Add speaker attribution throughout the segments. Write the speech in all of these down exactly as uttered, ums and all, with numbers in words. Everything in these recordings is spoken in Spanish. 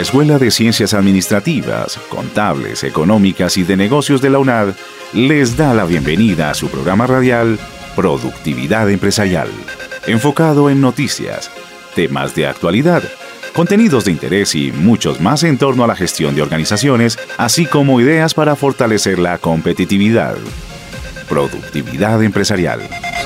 Speaker 1: Escuela de Ciencias Administrativas, Contables, Económicas y de Negocios de la UNAD les da la bienvenida a su programa radial Productividad Empresarial, enfocado en noticias, temas de actualidad, contenidos de interés y muchos más en torno a la gestión de organizaciones, así como ideas para fortalecer la competitividad. Productividad Empresarial.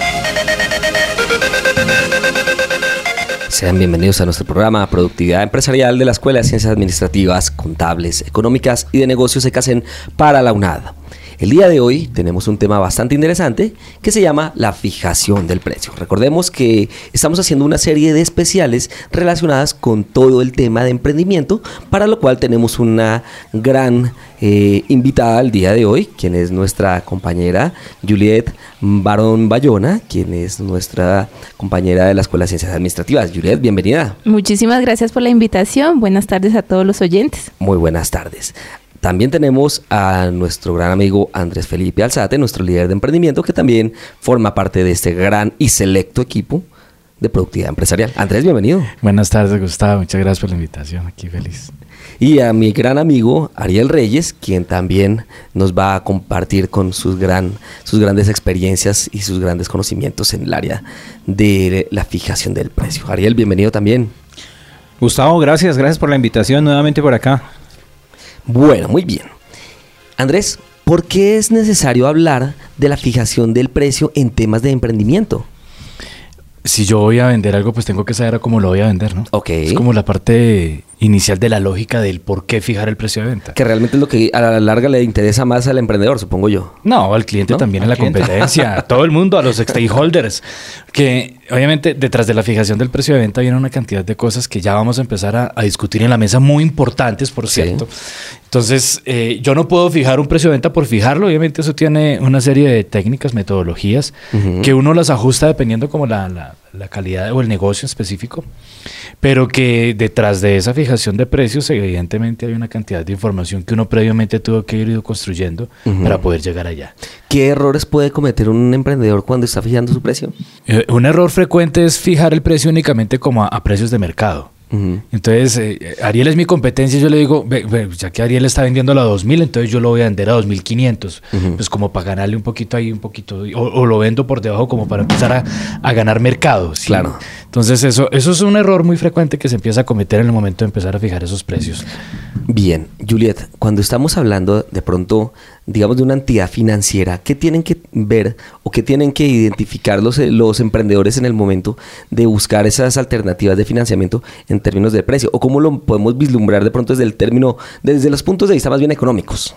Speaker 2: Sean bienvenidos a nuestro programa Productividad Empresarial de la Escuela de Ciencias Administrativas, Contables, Económicas y de Negocios ECACEN para la UNAD. El día de hoy tenemos un tema bastante interesante que se llama la fijación del precio. Recordemos que estamos haciendo una serie de especiales relacionadas con todo el tema de emprendimiento, para lo cual tenemos una gran eh, invitada el día de hoy, quien es nuestra compañera Juliet Barón Bayona, quien es nuestra compañera de la Escuela de Ciencias Administrativas. Juliet, bienvenida.
Speaker 3: Muchísimas gracias por la invitación. Buenas tardes a todos los oyentes.
Speaker 2: Muy buenas tardes. También tenemos a nuestro gran amigo Andrés Felipe Alzate, nuestro líder de emprendimiento, que también forma parte de este gran y selecto equipo de productividad empresarial. Andrés, bienvenido.
Speaker 4: Buenas tardes, Gustavo. Muchas gracias por la invitación. Aquí feliz.
Speaker 2: Y a mi gran amigo Ariel Reyes, quien también nos va a compartir con sus, gran, sus grandes experiencias y sus grandes conocimientos en el área de la fijación del precio. Ariel, bienvenido también.
Speaker 5: Gustavo, gracias. Gracias por la invitación nuevamente por acá.
Speaker 2: Bueno, muy bien. Andrés, ¿por qué es necesario hablar de la fijación del precio en temas de emprendimiento?
Speaker 4: Si yo voy a vender algo, pues tengo que saber cómo lo voy a vender, ¿no?
Speaker 2: Ok.
Speaker 4: Es como la parte inicial de la lógica del por qué fijar el precio de venta.
Speaker 2: Que realmente es lo que a la larga le interesa más al emprendedor, supongo yo.
Speaker 4: No, al cliente ¿No? también, a la cliente. competencia, a todo el mundo, a los stakeholders. Que obviamente detrás de la fijación del precio de venta viene una cantidad de cosas que ya vamos a empezar a, a discutir en la mesa, muy importantes, por cierto. Sí. Entonces, eh, yo no puedo fijar un precio de venta por fijarlo. Obviamente eso tiene una serie de técnicas, metodologías, uh-huh. que uno las ajusta dependiendo como la, la, la calidad o el negocio específico. Pero que detrás de esa fijación de precios, evidentemente hay una cantidad de información que uno previamente tuvo que ir construyendo uh-huh. para poder llegar allá.
Speaker 2: ¿Qué errores puede cometer un emprendedor cuando está fijando su precio?
Speaker 4: Eh, un error frecuente es fijar el precio únicamente como a, a precios de mercado. Uh-huh. Entonces, eh, Ariel es mi competencia y yo le digo, ve, ve, ya que Ariel está vendiéndolo a dos mil, entonces yo lo voy a vender a dos mil quinientos. Uh-huh. Pues como para ganarle un poquito ahí, un poquito, o, o lo vendo por debajo como para empezar a, a ganar mercado. ¿Sí?
Speaker 2: Claro.
Speaker 4: Entonces, eso, eso es un error muy frecuente que se empieza a cometer en el momento de empezar a fijar esos precios.
Speaker 2: Bien, Juliet, cuando estamos hablando de pronto, digamos, de una entidad financiera, ¿qué tienen que ver o qué tienen que identificar los, los emprendedores en el momento de buscar esas alternativas de financiamiento en términos de precio? ¿O cómo lo podemos vislumbrar de pronto desde el término, desde los puntos de vista más bien económicos?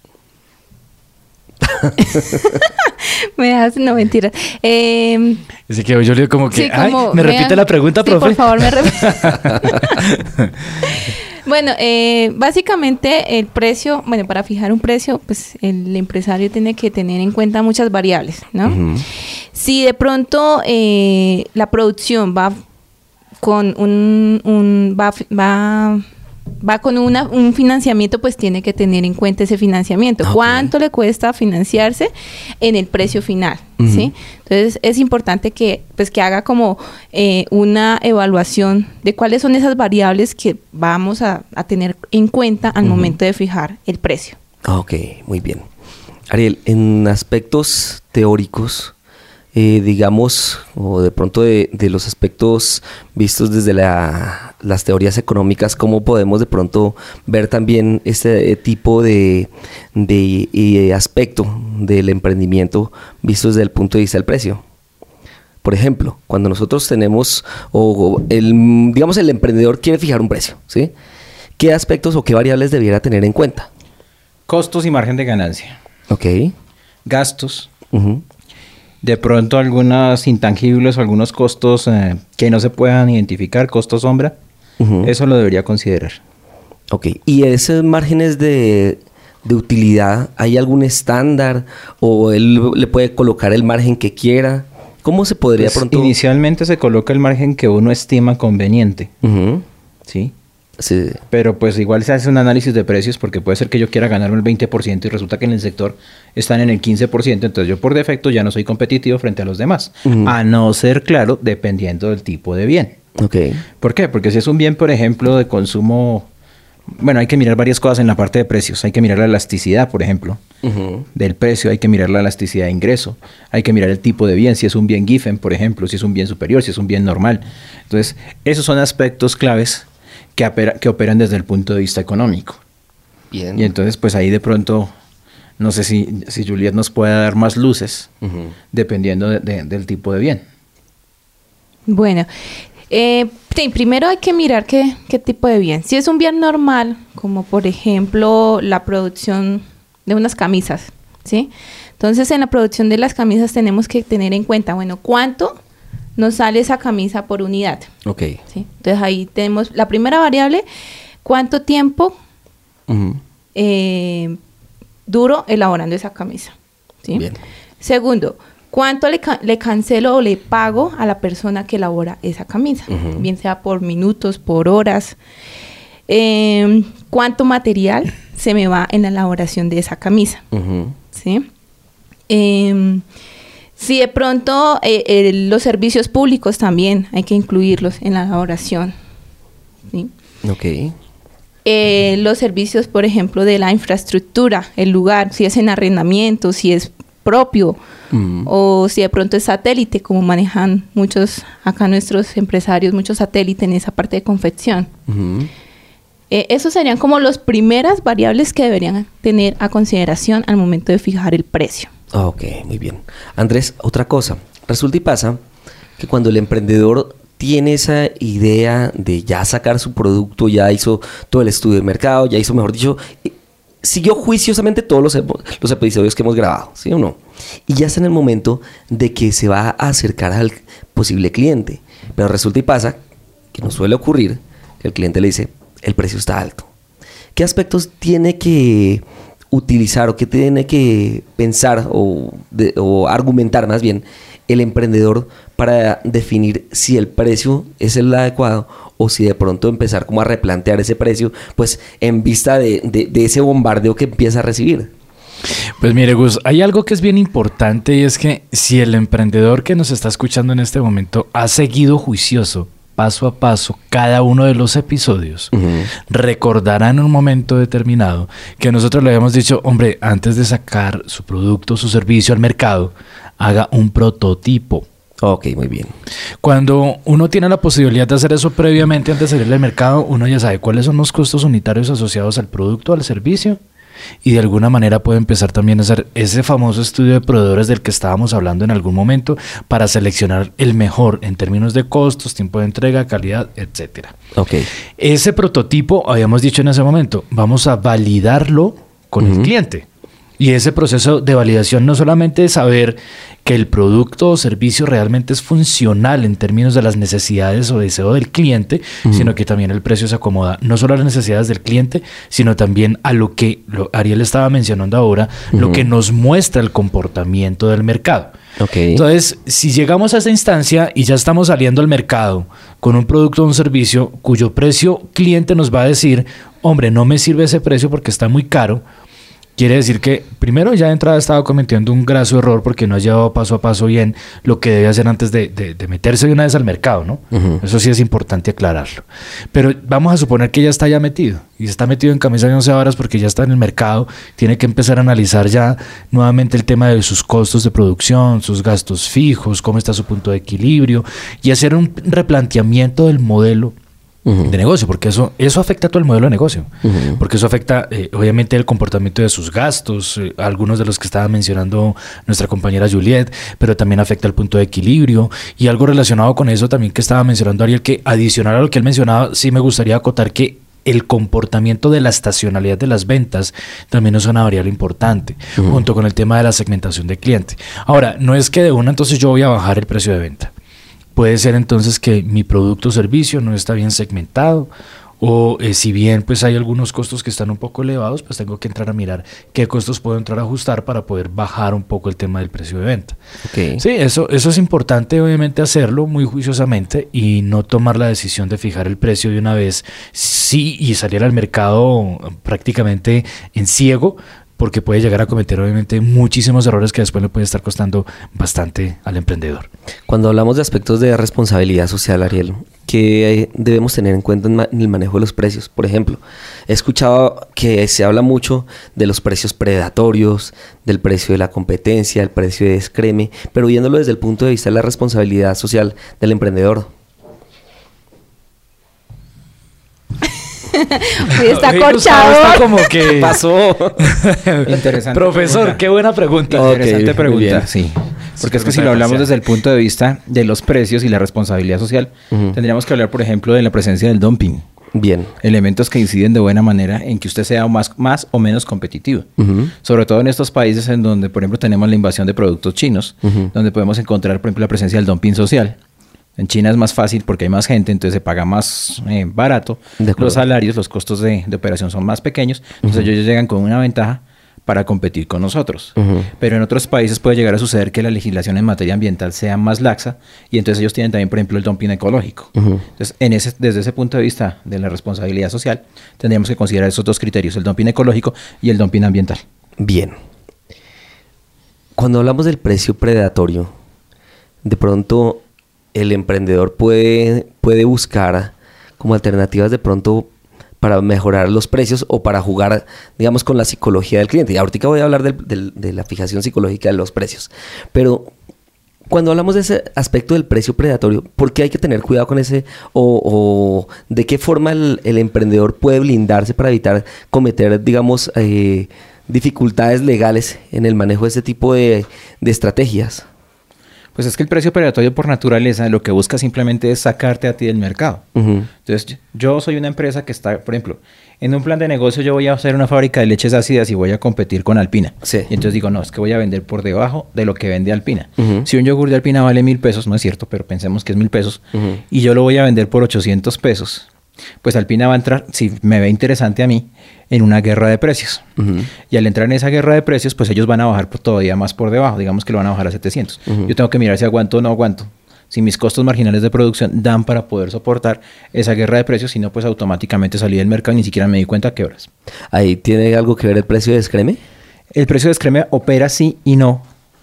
Speaker 3: Me das, no, mentira. Eh,
Speaker 4: Así que yo le digo como que,
Speaker 3: sí, como,
Speaker 4: ay, ¿me repite
Speaker 3: vean,
Speaker 4: la pregunta,
Speaker 3: sí,
Speaker 4: profe?
Speaker 3: por favor, me repite. Bueno, eh, básicamente el precio, bueno, para fijar un precio, pues el empresario tiene que tener en cuenta muchas variables, ¿no? Uh-huh. Si de pronto eh, la producción va con un, un va, va, va con una, un financiamiento, pues tiene que tener en cuenta ese financiamiento. Okay. ¿Cuánto le cuesta financiarse en el precio final? Uh-huh. ¿Sí? Entonces es importante que, pues, que haga como eh, una evaluación de cuáles son esas variables que vamos a, a tener en cuenta al uh-huh. momento de fijar el precio.
Speaker 2: Ok, muy bien. Ariel, en aspectos teóricos, eh, digamos, o de pronto de, de los aspectos vistos desde la, las teorías económicas, ¿cómo podemos de pronto ver también este tipo de, de, de aspecto del emprendimiento visto desde el punto de vista del precio? Por ejemplo, cuando nosotros tenemos, o el, digamos, el emprendedor quiere fijar un precio, ¿sí? ¿Qué aspectos o qué variables debiera tener en cuenta?
Speaker 5: Costos y margen de ganancia.
Speaker 2: Ok.
Speaker 5: Gastos.
Speaker 2: Uh-huh.
Speaker 5: De pronto algunos intangibles o algunos costos eh, que no se puedan identificar, costos sombra, uh-huh. eso lo debería considerar.
Speaker 2: Ok, ¿y esos márgenes de, de utilidad, hay algún estándar o él le puede colocar el margen que quiera? ¿Cómo se podría
Speaker 5: pues
Speaker 2: pronto...?
Speaker 5: Inicialmente se coloca el margen que uno estima conveniente,
Speaker 2: uh-huh.
Speaker 5: ¿sí?
Speaker 2: Sí.
Speaker 5: Pero pues igual se hace un análisis de precios porque puede ser que yo quiera ganarme el veinte por ciento y resulta que en el sector están en el quince por ciento, entonces yo por defecto ya no soy competitivo frente a los demás. Uh-huh. A no ser, claro, dependiendo del tipo de bien.
Speaker 2: Ok.
Speaker 5: ¿Por qué? Porque si es un bien, por ejemplo, de consumo Bueno, hay que mirar varias cosas en la parte de precios. Hay que mirar la elasticidad, por ejemplo, uh-huh. del precio. Hay que mirar la elasticidad de ingreso. Hay que mirar el tipo de bien, si es un bien Giffen, por ejemplo, si es un bien superior, si es un bien normal. Entonces, esos son aspectos claves que, opera, que operan desde el punto de vista económico. Bien. Y entonces, pues ahí de pronto, no sé si, si Juliet nos puede dar más luces, uh-huh. dependiendo de, de, del tipo de bien.
Speaker 3: Bueno, Eh, sí, primero hay que mirar qué, qué tipo de bien. Si es un bien normal, como por ejemplo la producción de unas camisas, ¿sí? Entonces en la producción de las camisas tenemos que tener en cuenta, bueno, ¿cuánto nos sale esa camisa por unidad?
Speaker 2: Ok.
Speaker 3: ¿Sí? Entonces ahí tenemos la primera variable, ¿cuánto tiempo uh-huh. eh, duro elaborando esa camisa? ¿Sí? Bien. Segundo, ¿cuánto le, ca- le cancelo o le pago a la persona que elabora esa camisa? Uh-huh. Bien sea por minutos, por horas. Eh, ¿Cuánto material se me va en la elaboración de esa camisa? Uh-huh. ¿Sí? Eh, si de pronto eh, eh, los servicios públicos también hay que incluirlos en la elaboración. ¿Sí?
Speaker 2: Ok.
Speaker 3: Eh, los servicios, por ejemplo, de la infraestructura, el lugar, si es en arrendamiento, si es propio, uh-huh. o si de pronto es satélite, como manejan muchos acá nuestros empresarios, muchos satélites en esa parte de confección. Uh-huh. Eh, esos serían como las primeras variables que deberían tener a consideración al momento de fijar el precio.
Speaker 2: Ok, muy bien. Andrés, otra cosa. Resulta y pasa que cuando el emprendedor tiene esa idea de ya sacar su producto, ya hizo todo el estudio de mercado, ya hizo, mejor dicho, siguió juiciosamente todos los, los episodios que hemos grabado, ¿sí o no? Y ya está en el momento de que se va a acercar al posible cliente. Pero resulta y pasa que nos suele ocurrir que el cliente le dice, el precio está alto. ¿Qué aspectos tiene que utilizar o qué tiene que pensar o, de, o argumentar más bien el emprendedor para definir si el precio es el adecuado o si de pronto empezar como a replantear ese precio, pues en vista de, de, de ese bombardeo que empieza a recibir?
Speaker 4: Pues mire, Gus, hay algo que es bien importante y es que si el emprendedor que nos está escuchando en este momento ha seguido juicioso paso a paso cada uno de los episodios, uh-huh. recordará en un momento determinado que nosotros le habíamos dicho, hombre, antes de sacar su producto, su servicio al mercado, haga un prototipo.
Speaker 2: Ok, muy bien.
Speaker 4: Cuando uno tiene la posibilidad de hacer eso previamente antes de salir al mercado, uno ya sabe cuáles son los costos unitarios asociados al producto, al servicio, y de alguna manera puede empezar también a hacer ese famoso estudio de proveedores del que estábamos hablando en algún momento para seleccionar el mejor en términos de costos, tiempo de entrega, calidad, etcétera.
Speaker 2: Okay.
Speaker 4: Ese prototipo, habíamos dicho en ese momento, vamos a validarlo con uh-huh. el cliente. Y ese proceso de validación no solamente es saber que el producto o servicio realmente es funcional en términos de las necesidades o deseo del cliente, uh-huh. sino que también el precio se acomoda no solo a las necesidades del cliente, sino también a lo que lo, Ariel estaba mencionando ahora, uh-huh. lo que nos muestra el comportamiento del mercado.
Speaker 2: Okay.
Speaker 4: Entonces, si llegamos a esa instancia y ya estamos saliendo al mercado con un producto o un servicio cuyo precio cliente nos va a decir, hombre, no me sirve ese precio porque está muy caro, quiere decir que primero ya de entrada estaba cometiendo un graso error porque no ha llevado paso a paso bien lo que debe hacer antes de, de, de meterse de una vez al mercado, ¿no? Uh-huh. Eso sí es importante aclararlo. Pero vamos a suponer que ya está ya metido y está metido en camisa de once varas porque ya está en el mercado, tiene que empezar a analizar ya nuevamente el tema de sus costos de producción, sus gastos fijos, cómo está su punto de equilibrio y hacer un replanteamiento del modelo Uh-huh. de negocio, porque eso, eso afecta a todo el modelo de negocio, uh-huh. porque eso afecta eh, obviamente el comportamiento de sus gastos, eh, algunos de los que estaba mencionando nuestra compañera Juliet, pero también afecta el punto de equilibrio y algo relacionado con eso también que estaba mencionando Ariel, que adicional a lo que él mencionaba, sí me gustaría acotar que el comportamiento de la estacionalidad de las ventas también es una variable importante, uh-huh. junto con el tema de la segmentación de cliente. Ahora, no es que de una entonces yo voy a bajar el precio de venta. Puede ser entonces que mi producto o servicio no está bien segmentado o eh, si bien pues hay algunos costos que están un poco elevados, pues tengo que entrar a mirar qué costos puedo entrar a ajustar para poder bajar un poco el tema del precio de venta.
Speaker 2: Okay.
Speaker 4: Sí, eso, eso es importante obviamente hacerlo muy juiciosamente y no tomar la decisión de fijar el precio de una vez sí y salir al mercado prácticamente en ciego, porque puede llegar a cometer obviamente muchísimos errores que después le puede estar costando bastante al emprendedor.
Speaker 2: Cuando hablamos de aspectos de responsabilidad social, Ariel, que debemos tener en cuenta en, ma- en el manejo de los precios. Por ejemplo, he escuchado que se habla mucho de los precios predatorios, del precio de la competencia, el precio de descreme, pero viéndolo desde el punto de vista de la responsabilidad social del emprendedor.
Speaker 3: Uy, está
Speaker 4: Oye, Gustavo
Speaker 3: corchado.
Speaker 4: está como que...
Speaker 2: Pasó.
Speaker 5: Interesante.
Speaker 4: Profesor,
Speaker 5: pregunta.
Speaker 4: qué buena pregunta.
Speaker 2: Ok,
Speaker 5: Interesante
Speaker 2: muy
Speaker 5: pregunta,
Speaker 2: bien.
Speaker 5: sí. Porque es que
Speaker 4: pregunta
Speaker 5: si lo hablamos
Speaker 4: demasiado.
Speaker 5: desde el punto de vista de los precios y la responsabilidad social,
Speaker 2: Ujú.
Speaker 5: tendríamos que hablar, por ejemplo, de la presencia del dumping.
Speaker 2: Bien.
Speaker 5: Elementos que inciden de buena manera en que usted sea más, más o menos competitivo.
Speaker 2: Ujú.
Speaker 5: Sobre todo en estos países en donde, por ejemplo, tenemos la invasión de productos chinos,
Speaker 2: Ujú.
Speaker 5: donde podemos encontrar, por ejemplo, la presencia del dumping social. En China es más fácil porque hay más gente, entonces se paga más eh, barato.
Speaker 2: De acuerdo.
Speaker 5: Los salarios, los costos de, de operación son más pequeños. Entonces ellos llegan con una ventaja para competir con nosotros.
Speaker 2: Ujú.
Speaker 5: Pero en otros países puede llegar a suceder que la legislación en materia ambiental sea más laxa y entonces ellos tienen también, por ejemplo, el dumping ecológico.
Speaker 2: Ujú.
Speaker 5: Entonces, en ese, desde ese punto de vista de la responsabilidad social, tendríamos que considerar esos dos criterios, el dumping ecológico y el dumping ambiental.
Speaker 2: Bien. Cuando hablamos del precio predatorio, de pronto el emprendedor puede, puede buscar como alternativas de pronto para mejorar los precios o para jugar, digamos, con la psicología del cliente. Y ahorita voy a hablar del- del- de la fijación psicológica de los precios. Pero cuando hablamos de ese aspecto del precio predatorio, ¿por qué hay que tener cuidado con ese? ¿O, o de qué forma el, el emprendedor puede blindarse para evitar cometer, digamos, eh, dificultades legales en el manejo de este tipo de, de estrategias?
Speaker 5: Pues es que el precio predatorio por naturaleza lo que busca simplemente es sacarte a ti del mercado.
Speaker 2: Ujú.
Speaker 5: Entonces, yo soy una empresa que está, por ejemplo, en un plan de negocio yo voy a hacer una fábrica de leches ácidas y voy a competir con Alpina.
Speaker 2: Sí.
Speaker 5: Y entonces digo, no, es que voy a vender por debajo de lo que vende Alpina.
Speaker 2: Ujú.
Speaker 5: Si un yogur de Alpina vale mil pesos, no es cierto, pero pensemos que es mil pesos,
Speaker 2: Ujú.
Speaker 5: y yo lo voy a vender por ochocientos pesos, pues Alpina va a entrar, si me ve interesante a mí, en una guerra de precios.
Speaker 2: Ujú.
Speaker 5: Y al entrar en esa guerra de precios, pues ellos van a bajar por todavía más por debajo. Digamos que lo van a bajar a setecientos.
Speaker 2: Ujú.
Speaker 5: Yo tengo que mirar si aguanto o no aguanto. Si mis costos marginales de producción dan para poder soportar esa guerra de precios, si no, pues automáticamente salí del mercado y ni siquiera me di cuenta a qué horas.
Speaker 2: ¿Ahí tiene algo que ver el precio de descreme?
Speaker 5: El precio de descreme opera sí y no.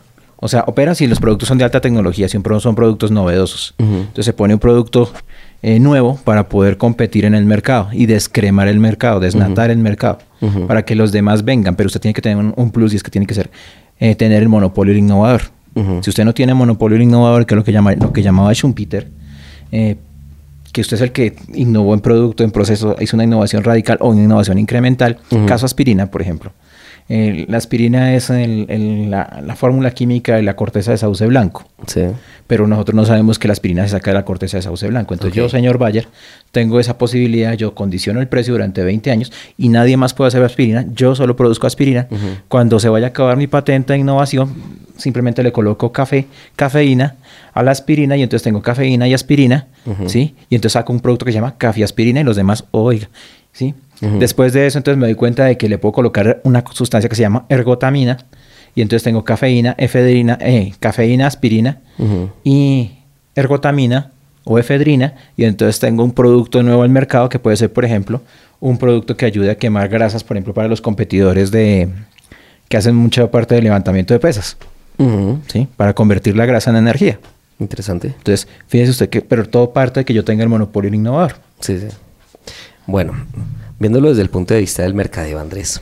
Speaker 5: O sea, opera si los productos son de alta tecnología, si un pro- son productos novedosos.
Speaker 2: Ujú.
Speaker 5: Entonces se pone un producto eh, nuevo para poder competir en el mercado y descremar el mercado, desnatar el mercado,
Speaker 2: Ujú.
Speaker 5: para que los demás vengan. Pero usted tiene que tener un, un plus y es que tiene que ser eh, tener el monopolio del innovador.
Speaker 2: Ujú.
Speaker 5: Si usted no tiene monopolio del innovador, que es lo que, llama, lo que llamaba Schumpeter, eh, que usted es el que innovó en producto, en proceso, hizo una innovación radical o una innovación incremental,
Speaker 2: Ujú.
Speaker 5: caso aspirina, por ejemplo. Eh, la aspirina es el- el- la, la fórmula química de la corteza de sauce blanco,
Speaker 2: Sí.
Speaker 5: pero nosotros no sabemos que la aspirina se saca de la corteza de sauce blanco. Entonces
Speaker 2: Ok.
Speaker 5: yo, señor Bayer, tengo esa posibilidad, yo condiciono el precio durante veinte años y nadie más puede hacer aspirina, yo solo produzco aspirina.
Speaker 2: Ujú.
Speaker 5: Cuando se vaya a acabar mi patente de innovación, simplemente le coloco café, cafeína a la aspirina y entonces tengo cafeína y aspirina,
Speaker 2: Ujú.
Speaker 5: ¿sí? Y entonces saco un producto que se llama café aspirina y los demás, oiga, ¿sí?
Speaker 2: Ujú.
Speaker 5: Después de eso, entonces me doy cuenta de que le puedo colocar una sustancia que se llama ergotamina y entonces tengo cafeína, efedrina, eh, cafeína, aspirina
Speaker 2: Ujú.
Speaker 5: y ergotamina o efedrina y entonces tengo un producto nuevo al mercado que puede ser, por ejemplo, un producto que ayude a quemar grasas, por ejemplo, para los competidores de que hacen mucha parte del levantamiento de pesas,
Speaker 2: Ujú.
Speaker 5: ¿sí? Para convertir la grasa en energía.
Speaker 2: Interesante.
Speaker 5: Entonces, fíjese usted que, pero todo parte de que yo tenga el monopolio del innovador.
Speaker 2: Sí, sí. Bueno, viéndolo desde el punto de vista del mercadeo, Andrés.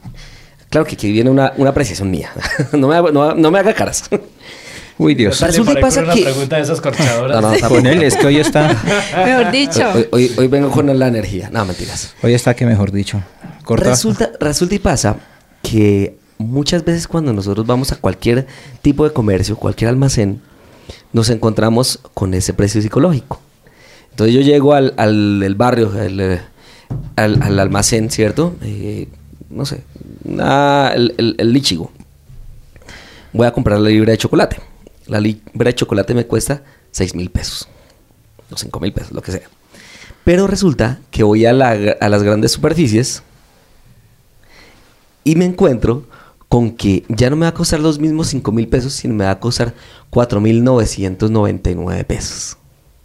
Speaker 2: Claro que aquí viene una, una apreciación mía. no, me, haga- no, no me haga caras.
Speaker 5: Uy, Dios.
Speaker 2: Resulta y
Speaker 4: Le
Speaker 2: pasa
Speaker 4: paré con
Speaker 2: que-
Speaker 4: una pregunta de esas corchadoras.
Speaker 2: No, no, tampoco.
Speaker 5: Con él es que hoy está,
Speaker 3: Mejor dicho.
Speaker 2: Hoy, hoy- hoy vengo con la energía. No, mentiras.
Speaker 5: hoy está que mejor dicho. Corta.
Speaker 2: Resulta, resulta y pasa que muchas veces cuando nosotros vamos a cualquier tipo de comercio, cualquier almacén, nos encontramos con ese precio psicológico. Entonces yo llego al, al el barrio, al, eh, al- al almacén, ¿cierto? Eh, no sé, una- el, el, el Lichigo. Voy a comprar la libra de chocolate. La libra de chocolate me cuesta seis mil pesos. O cinco mil pesos, lo que sea. Pero resulta que voy a, la- a las grandes superficies y me encuentro con que ya no me va a costar los mismos cinco mil pesos, sino me va a costar cuatro mil novecientos noventa y nueve pesos.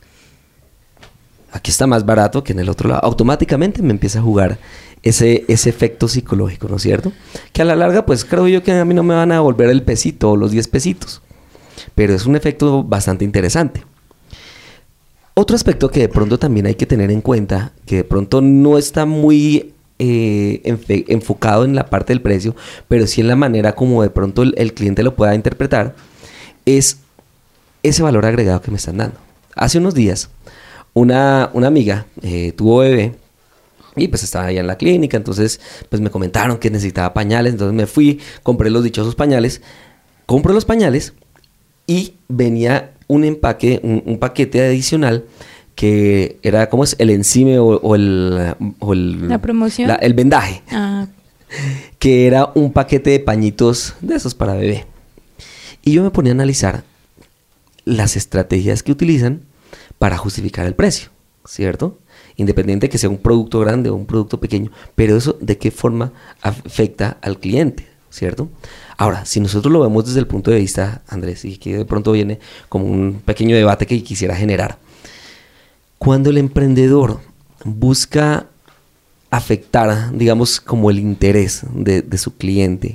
Speaker 2: Aquí está más barato que en el otro lado. Automáticamente me empieza a jugar ese, ese efecto psicológico, ¿no es cierto? Que a la larga, pues creo yo que a mí no me van a devolver el pesito o los diez pesitos. Pero es un efecto bastante interesante. Otro aspecto que de pronto también hay que tener en cuenta, que de pronto no está muy eh, enfe- enfocado en la parte del precio, pero sí en la manera como de pronto el, el cliente lo pueda interpretar, es ese valor agregado que me están dando. Hace unos días, una, una amiga eh, tuvo bebé y pues estaba allá en la clínica, entonces pues me comentaron que necesitaba pañales, entonces me fui, compré los dichosos pañales, compro los pañales y venía un empaque, un, un paquete adicional que era, ¿cómo es? El encime o, o el... O el
Speaker 3: ¿La promoción?
Speaker 2: la- el vendaje.
Speaker 3: Ah,
Speaker 2: Que era un paquete de pañitos de esos para bebé. Y yo me ponía a analizar las estrategias que utilizan para justificar el precio, ¿cierto? Independiente de que sea un producto grande o un producto pequeño, pero eso de qué forma afecta al cliente, ¿cierto? Ahora, si nosotros lo vemos desde el punto de vista, Andrés, y que de pronto viene como un pequeño debate que quisiera generar, cuando el emprendedor busca afectar, digamos, como el interés de, de su cliente,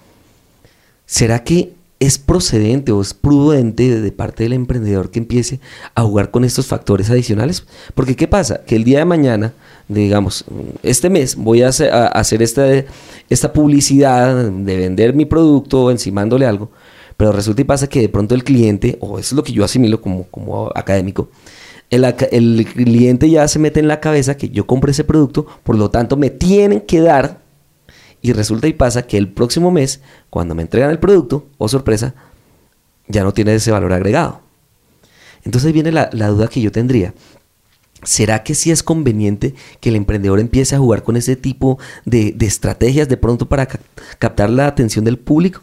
Speaker 2: ¿será que es procedente o es prudente de, de parte del emprendedor que empiece a jugar con estos factores adicionales? Porque ¿qué pasa? Que el día de mañana, digamos, este mes voy a hacer, a hacer esta, esta publicidad de vender mi producto encimándole algo, pero resulta y pasa que de pronto el cliente, o eso es lo que yo asimilo como, como académico, el, aca- el cliente ya se mete en la cabeza que yo compré ese producto, por lo tanto me tienen que dar. Y resulta y pasa que el próximo mes, cuando me entregan el producto, oh sorpresa, ya no tiene ese valor agregado. Entonces ahí viene la, la duda que yo tendría. ¿Será que sí es conveniente que el emprendedor empiece a jugar con ese tipo de, de estrategias de pronto para ca- captar la atención del público?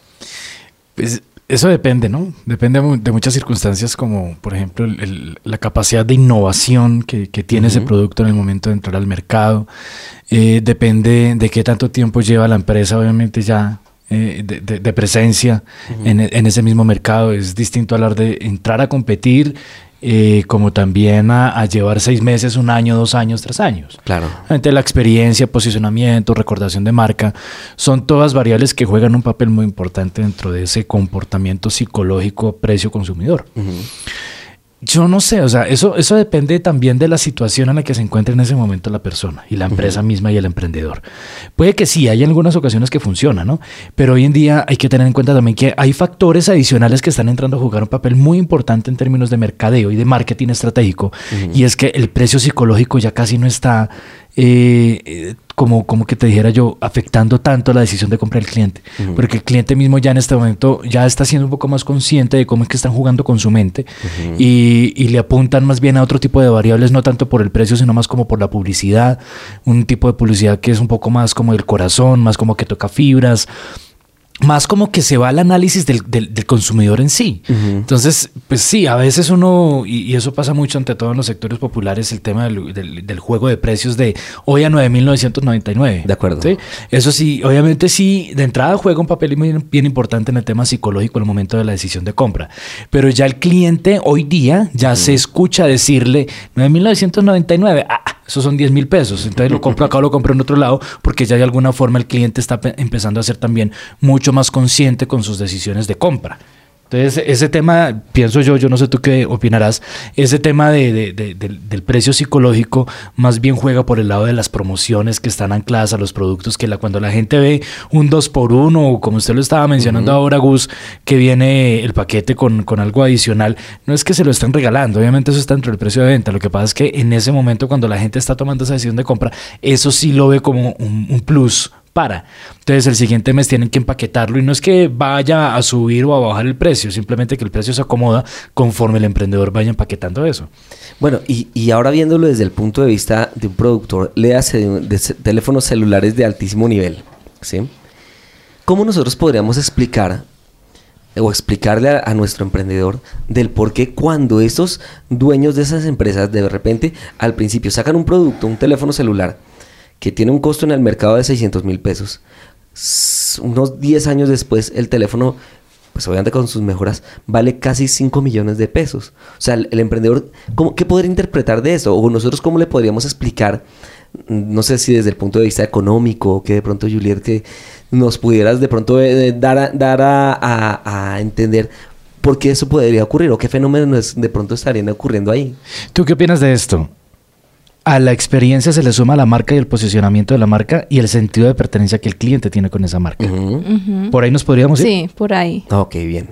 Speaker 4: Pues eso depende, ¿no? Depende mu- de muchas circunstancias, como por ejemplo el- el- la capacidad de innovación que, que tiene ese
Speaker 2: Ujú.
Speaker 4: producto en el momento de entrar al mercado. Eh, depende de qué tanto tiempo lleva la empresa, obviamente ya eh, de, de- de presencia
Speaker 2: Ujú.
Speaker 4: en, e- en ese mismo mercado. Es distinto hablar de entrar a competir, eh, como también a, a llevar seis meses, un año, dos años, tres años.
Speaker 2: Claro.
Speaker 4: Obviamente la experiencia, posicionamiento, recordación de marca, son todas variables que juegan un papel muy importante dentro de ese comportamiento psicológico precio-consumidor.
Speaker 2: Ujú.
Speaker 4: Yo no sé, o sea, eso, eso depende también de la situación en la que se encuentra en ese momento la persona y la empresa misma y el emprendedor. Puede que sí, hay algunas ocasiones que funciona, ¿no? Pero hoy en día hay que tener en cuenta también que hay factores adicionales que están entrando a jugar un papel muy importante en términos de mercadeo y de marketing estratégico.
Speaker 2: Ujú.
Speaker 4: Y es que el precio psicológico ya casi no está, eh, eh, como, como que te dijera yo, afectando tanto la decisión de compra del cliente.
Speaker 2: Ujú.
Speaker 4: Porque el cliente mismo ya en este momento ya está siendo un poco más consciente de cómo es que están jugando con su mente.
Speaker 2: Ujú.
Speaker 4: y, y le apuntan más bien a otro tipo de variables, no tanto por el precio, sino más como por la publicidad. Un tipo de publicidad que es un poco más como el corazón, más como que toca fibras, más como que se va al análisis del, del, del consumidor en sí.
Speaker 2: Ujú.
Speaker 4: Entonces, pues sí, a veces uno, y, y eso pasa mucho ante todo en los sectores populares, el tema del, del, del juego de precios de hoy a nueve mil novecientos noventa y nueve.
Speaker 2: De acuerdo.
Speaker 4: ¿Sí? Eso sí, obviamente sí, de entrada juega un papel muy bien importante en el tema psicológico en el momento de la decisión de compra. Pero ya el cliente hoy día ya se escucha decirle nueve mil novecientos noventa y nueve, ah, esos son diez mil pesos. Entonces lo compro acá o lo compro en otro lado, porque ya de alguna forma el cliente está pe- empezando a ser también mucho más consciente con sus decisiones de compra. Entonces, ese tema, pienso yo, yo no sé tú qué opinarás, ese tema de, de- de- del, del precio psicológico más bien juega por el lado de las promociones que están ancladas a los productos, que la, cuando la gente ve un dos por uno, o como usted lo estaba mencionando
Speaker 2: Ujú.
Speaker 4: ahora, Gus, que viene el paquete con, con algo adicional, no es que se lo estén regalando, obviamente eso está dentro del precio de venta, lo que pasa es que en ese momento cuando la gente está tomando esa decisión de compra, eso sí lo ve como un, un plus para. Entonces el siguiente mes tienen que empaquetarlo y no es que vaya a subir o a bajar el precio, simplemente que el precio se acomoda conforme el emprendedor vaya empaquetando eso.
Speaker 2: Bueno, y, y ahora viéndolo desde el punto de vista de un productor, le hace de, de ce- teléfonos celulares de altísimo nivel, ¿sí? ¿Cómo nosotros podríamos explicar o explicarle a, a nuestro emprendedor del por qué cuando estos dueños de esas empresas de repente al principio sacan un producto, un teléfono celular, que tiene un costo en el mercado de seiscientos mil pesos, s- unos diez años después el teléfono, pues obviamente con sus mejoras, vale casi cinco millones de pesos? O sea, el, el emprendedor, ¿cómo, ¿qué podría interpretar de eso? O nosotros, ¿cómo le podríamos explicar? No sé si desde el punto de vista económico, que de pronto, Juliet, que nos pudieras de pronto eh, dar, a, dar a, a- a entender ¿por qué eso podría ocurrir? ¿O qué fenómenos de pronto estarían ocurriendo ahí?
Speaker 4: ¿Tú qué opinas de esto? A la experiencia se le suma la marca y el posicionamiento de la marca y el sentido de pertenencia que el cliente tiene con esa marca.
Speaker 2: Uh-huh.
Speaker 3: Ujú.
Speaker 4: ¿Por ahí nos podríamos ir?
Speaker 3: Sí, por ahí.
Speaker 2: Ok, bien.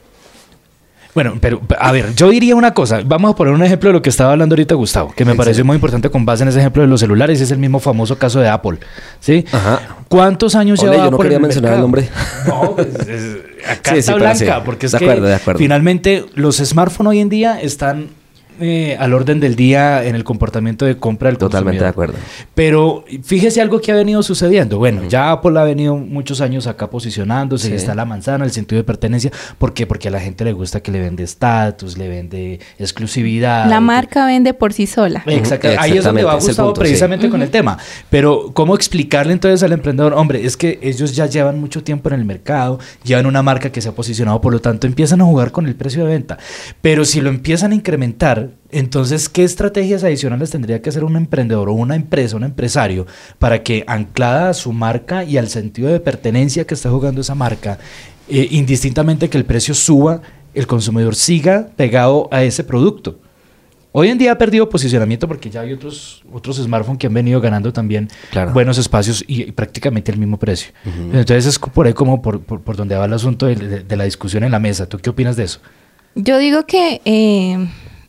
Speaker 4: Bueno, pero a ver, yo diría una cosa. Vamos a poner un ejemplo de lo que estaba hablando ahorita Gustavo, que me
Speaker 2: Excelente.
Speaker 4: pareció muy importante con base en ese ejemplo de los celulares. Es el mismo famoso caso de Apple, ¿sí?
Speaker 2: Ajá.
Speaker 4: ¿Cuántos años
Speaker 2: Ole,
Speaker 4: lleva
Speaker 2: yo no
Speaker 4: Apple
Speaker 2: quería
Speaker 4: en
Speaker 2: mencionar el
Speaker 4: mercado?
Speaker 2: nombre.
Speaker 4: No, pues, es, acá
Speaker 2: Sí,
Speaker 4: está
Speaker 2: sí, pero
Speaker 4: blanca,
Speaker 2: sí.
Speaker 4: porque es
Speaker 2: De
Speaker 4: que
Speaker 2: acuerdo, de acuerdo.
Speaker 4: finalmente los smartphones hoy en día están eh, al orden del día en el comportamiento de compra del
Speaker 2: Totalmente de
Speaker 4: consumidor.
Speaker 2: acuerdo.
Speaker 4: Pero fíjese algo que ha venido sucediendo. Bueno, ya Apple ha venido muchos años acá posicionándose,
Speaker 2: Sí.
Speaker 4: y está la manzana, el sentido de pertenencia. ¿Por qué? Porque a la gente le gusta que le vende estatus, le vende exclusividad.
Speaker 3: La marca vende por sí sola.
Speaker 4: Exacto.
Speaker 2: Ujú,
Speaker 4: Ahí es donde va
Speaker 2: exactamente, es el
Speaker 4: Gustavo
Speaker 2: punto,
Speaker 4: precisamente
Speaker 3: sí.
Speaker 4: con el tema. Pero, ¿cómo explicarle entonces al emprendedor? Hombre, es que ellos ya llevan mucho tiempo en el mercado, llevan una marca que se ha posicionado, por lo tanto empiezan a jugar con el precio de venta. Pero si lo empiezan a incrementar, entonces, ¿qué estrategias adicionales tendría que hacer un emprendedor o una empresa, un empresario, para que anclada a su marca y al sentido de pertenencia que está jugando esa marca, eh, indistintamente que el precio suba, el consumidor siga pegado a ese producto? Hoy en día ha perdido posicionamiento porque ya hay otros, otros smartphones que han venido ganando también
Speaker 2: Claro.
Speaker 4: buenos espacios y, y prácticamente el mismo precio.
Speaker 2: Ujú.
Speaker 4: Entonces es por ahí como por, por, por donde va el asunto de, de- de la discusión en la mesa. ¿Tú qué opinas de eso?
Speaker 3: Yo digo que eh,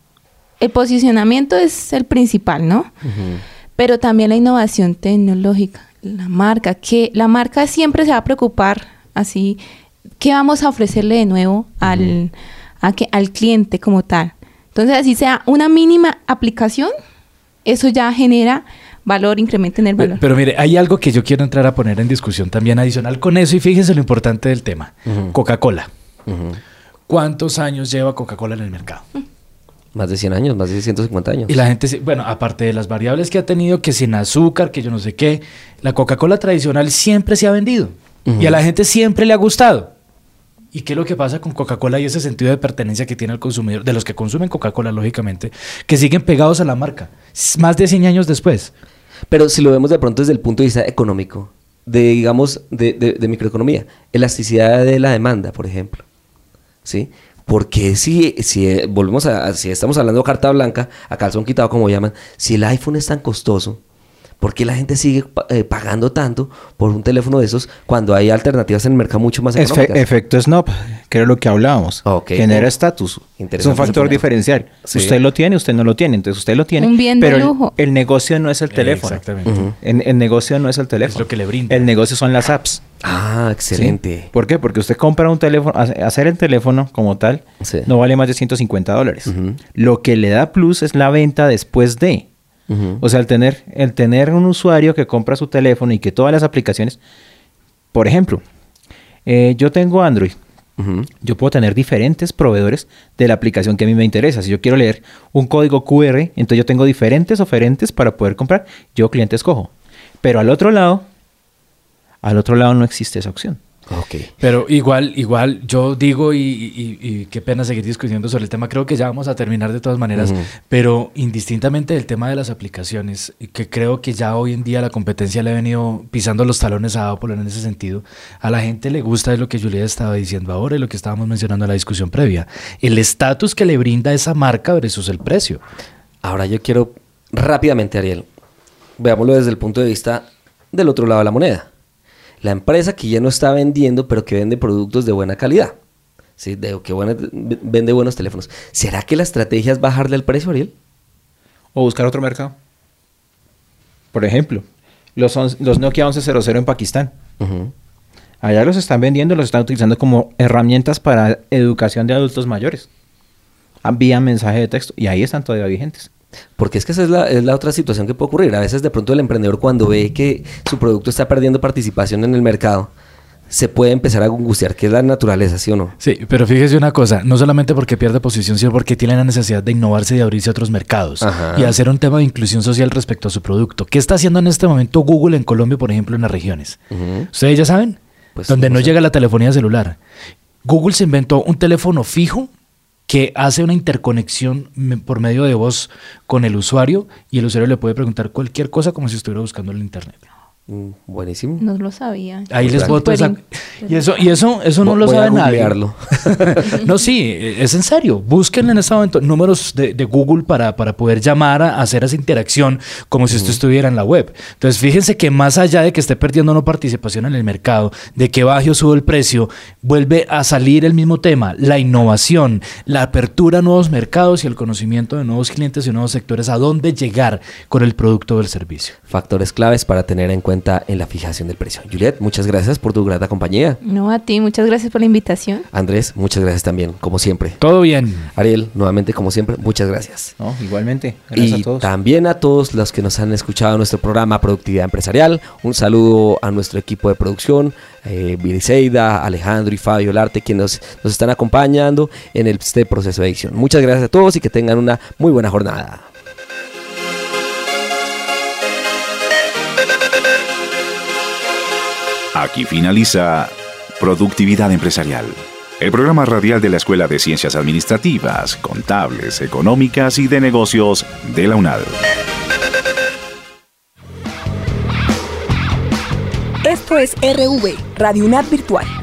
Speaker 3: el posicionamiento es el principal, ¿no?
Speaker 2: Ujú.
Speaker 3: Pero también la innovación tecnológica, la marca, que la marca siempre se va a preocupar así, ¿qué vamos a ofrecerle de nuevo al, a que, al cliente como tal? Entonces, así sea una mínima aplicación, eso ya genera valor, incremento en el
Speaker 4: Pero,
Speaker 3: valor.
Speaker 4: pero mire, hay algo que yo quiero entrar a poner en discusión también adicional con eso y fíjese lo importante del tema.
Speaker 2: Ujú.
Speaker 4: Coca-Cola.
Speaker 2: Ujú.
Speaker 4: ¿Cuántos años lleva Coca-Cola en el mercado?
Speaker 2: Más de cien años, más de ciento cincuenta años.
Speaker 4: Y la gente, se- bueno, aparte de las variables que ha tenido, que sin azúcar, que yo no sé qué, la Coca-Cola tradicional siempre se ha vendido.
Speaker 2: Ujú.
Speaker 4: Y a la gente siempre le ha gustado. ¿Y qué es lo que pasa con Coca-Cola y ese sentido de pertenencia que tiene el consumidor, de los que consumen Coca-Cola, lógicamente, que siguen pegados a la marca, s- más de cien años después?
Speaker 2: Pero si lo vemos de pronto desde el punto de vista económico, de digamos, de, de- de microeconomía, elasticidad de la demanda, por ejemplo. ¿Sí? Porque si, si eh, volvemos a, a- si estamos hablando de carta blanca, a calzón quitado como llaman, si el iPhone es tan costoso, ¿por qué la gente sigue pa- eh, pagando tanto por un teléfono de esos cuando hay alternativas en el mercado mucho más
Speaker 5: Efe-
Speaker 2: económicas?
Speaker 5: efecto snob, que era lo que hablábamos.
Speaker 2: Ok.
Speaker 5: Genera estatus. Es
Speaker 2: Interesante
Speaker 5: un factor
Speaker 2: ese punto.
Speaker 5: diferencial.
Speaker 2: Sí.
Speaker 5: Usted lo tiene, usted no lo tiene. Entonces usted lo tiene.
Speaker 3: Un bien de
Speaker 5: pero el-
Speaker 3: lujo.
Speaker 5: El, negocio no es el teléfono.
Speaker 4: Exactamente.
Speaker 2: Ujú.
Speaker 5: En- el negocio no es el teléfono.
Speaker 4: lo que le brinda.
Speaker 5: El negocio son las apps.
Speaker 2: Ah, excelente.
Speaker 5: ¿Sí? ¿Por qué? Porque usted compra un teléfono, hace- hacer el teléfono como tal,
Speaker 2: Sí.
Speaker 5: no vale más de ciento cincuenta dólares.
Speaker 2: Ujú.
Speaker 5: Lo que le da plus es la venta después de.
Speaker 2: Ujú.
Speaker 5: O sea, el tener, el tener un usuario que compra su teléfono y que todas las aplicaciones, por ejemplo, eh, yo tengo Android,
Speaker 2: Ujú.
Speaker 5: yo puedo tener diferentes proveedores de la aplicación que a mí me interesa. Si yo quiero leer un código Q R, entonces yo tengo diferentes oferentes para poder comprar, yo cliente escojo. Pero al otro lado, al otro lado no existe esa opción.
Speaker 2: Ok.
Speaker 4: Pero igual, igual, yo digo, y, y- y qué pena seguir discutiendo sobre el tema, creo que ya vamos a terminar de todas maneras,
Speaker 2: Ujú.
Speaker 4: pero indistintamente del tema de las aplicaciones, y que creo que ya hoy en día la competencia le ha venido pisando los talones a Apple en ese sentido, a la gente le gusta, es lo que Julieta estaba diciendo ahora y lo que estábamos mencionando en la discusión previa, el estatus que le brinda esa marca versus el precio.
Speaker 2: Ahora yo quiero rápidamente, Ariel, veámoslo desde el punto de vista del otro lado de la moneda. La empresa que ya no está vendiendo, pero que vende productos de buena calidad. ¿Sí? De, que buena- vende buenos teléfonos. ¿Será que la estrategia es bajarle el precio, Ariel?
Speaker 5: O buscar otro mercado. Por ejemplo, los, on- los Nokia once cero cero en Pakistán.
Speaker 2: Ujú.
Speaker 5: Allá los están vendiendo, los están utilizando como herramientas para educación de adultos mayores. Envían mensaje de texto y ahí están todavía vigentes.
Speaker 2: Porque es que esa es la, es la otra situación que puede ocurrir. A veces de pronto el emprendedor cuando ve que su producto está perdiendo participación en el mercado, se puede empezar a angustiar, que es la naturaleza, ¿sí o no?
Speaker 4: Sí, pero fíjese una cosa, no solamente porque pierde posición, sino porque tiene la necesidad de innovarse y de abrirse a otros mercados
Speaker 2: Ajá.
Speaker 4: y hacer un tema de inclusión social respecto a su producto. ¿Qué está haciendo en este momento Google en Colombia, por ejemplo, en las regiones?
Speaker 2: Ujú.
Speaker 4: ¿Ustedes ya saben?
Speaker 2: Pues,
Speaker 4: Donde
Speaker 2: no
Speaker 4: no
Speaker 2: sé.
Speaker 4: llega la telefonía celular. Google se inventó un teléfono fijo que hace una interconexión me- por medio de voz con el usuario y el usuario le puede preguntar cualquier cosa como si estuviera buscando en internet.
Speaker 2: Mm, buenísimo.
Speaker 3: No lo sabía.
Speaker 4: Ahí les voto esa...
Speaker 3: Súper
Speaker 4: Y eso, y eso, eso no
Speaker 2: Voy-
Speaker 4: lo
Speaker 2: voy a
Speaker 4: sabe nadie.
Speaker 2: googlearlo.
Speaker 4: No, sí, es en serio. Busquen en este momento números de, de Google para, para poder llamar a, a hacer esa interacción como si usted estuviera en la web. Entonces, fíjense que más allá de que esté perdiendo una participación en el mercado, de que baje o sube el precio, vuelve a salir el mismo tema, la innovación, la apertura a nuevos mercados y el conocimiento de nuevos clientes y nuevos sectores, a dónde llegar con el producto o el servicio.
Speaker 2: Factores claves para tener en cuenta en la fijación del precio. Juliet, muchas gracias por tu grata compañía.
Speaker 3: No, a ti, muchas gracias por la invitación.
Speaker 2: Andrés, muchas gracias también, como siempre.
Speaker 4: Todo bien.
Speaker 2: Ariel, nuevamente, como siempre, muchas gracias.
Speaker 5: No, igualmente. Gracias
Speaker 2: Y
Speaker 5: a todos.
Speaker 2: también a todos los que nos han escuchado en nuestro programa Productividad Empresarial. Un saludo a nuestro equipo de producción, eh, Viriseida, Alejandro y Fabio Larte, quienes nos, nos están acompañando en el- este proceso de edición. Muchas gracias a todos y que tengan una muy buena jornada.
Speaker 1: Aquí finaliza Productividad Empresarial, el programa radial de la Escuela de Ciencias Administrativas, Contables, Económicas y de Negocios de la UNAD.
Speaker 6: Esto es R V, Radio UNAD Virtual.